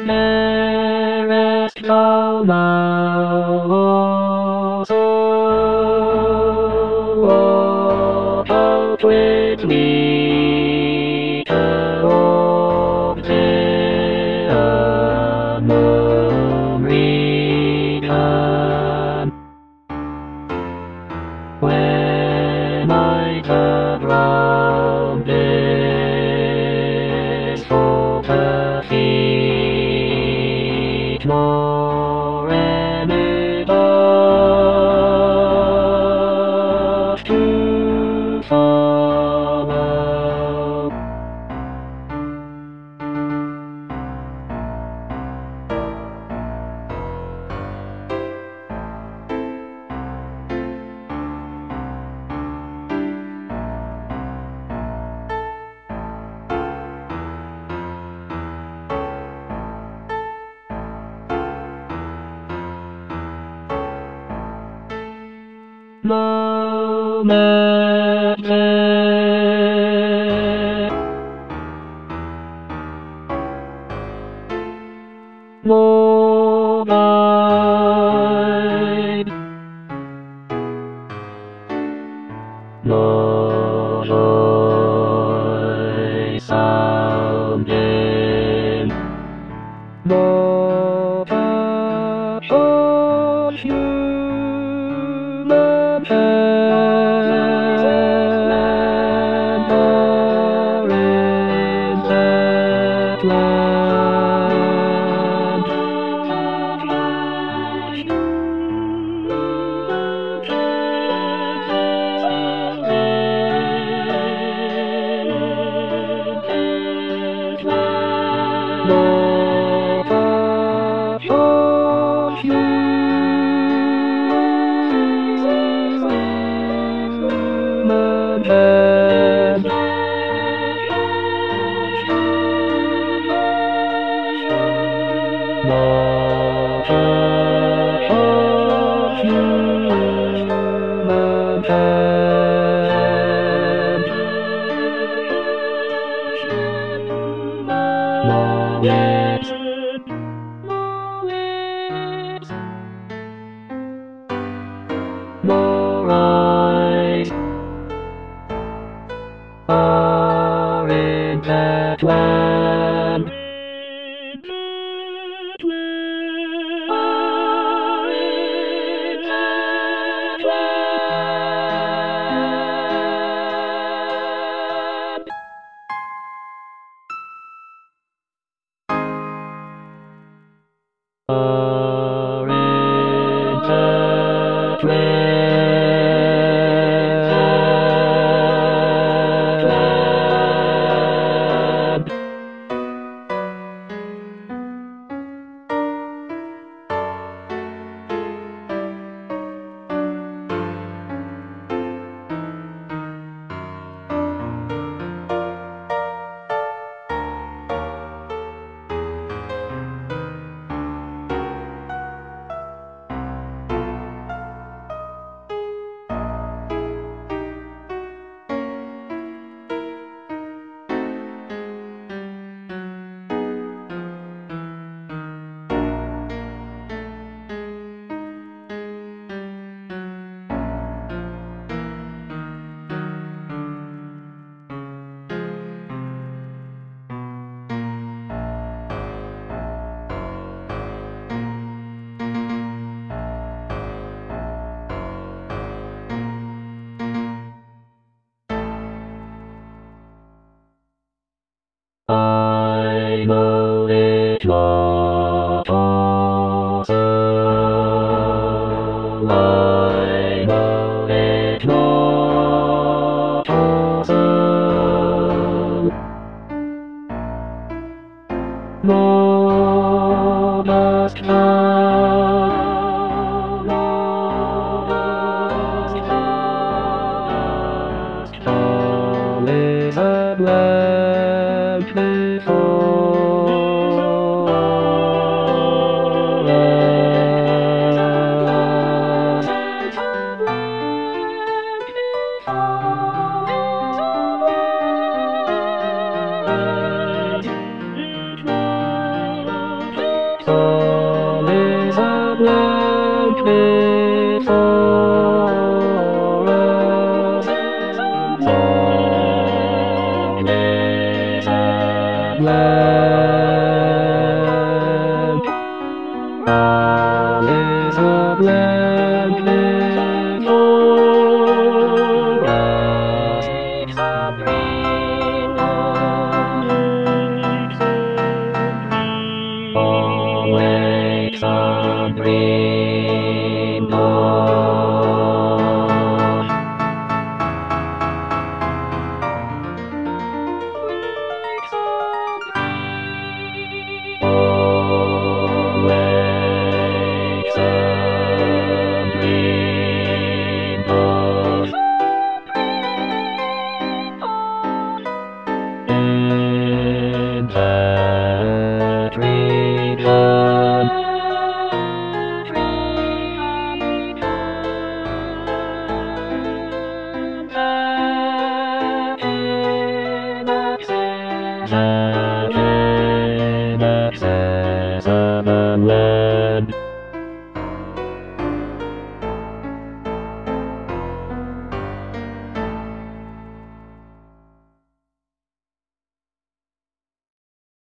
Fairest of all, so walk with me of the American. When I turn round this for the feet, nor any path to follow. Moment more mine, more joy sounding, more passion human hand, there is that land. More passion human hand. More passion human hand. More lips, more eyes are in that land. Are in that land. I know it's not awesome. I know it's not awesome. More must come. All is at length before us. such in excess of unlead.